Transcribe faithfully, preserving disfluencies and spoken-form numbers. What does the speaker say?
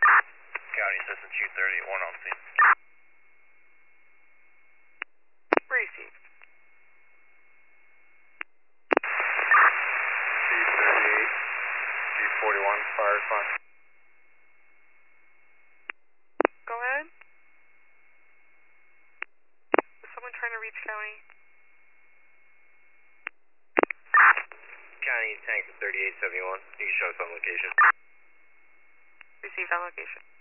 County Assistant two thirty, one on scene. Received. C thirty-eight, G forty-one, fire response. Go ahead. Is someone trying to reach County? County tank thirty-eight seventy-one. You can show us on location. Received on location.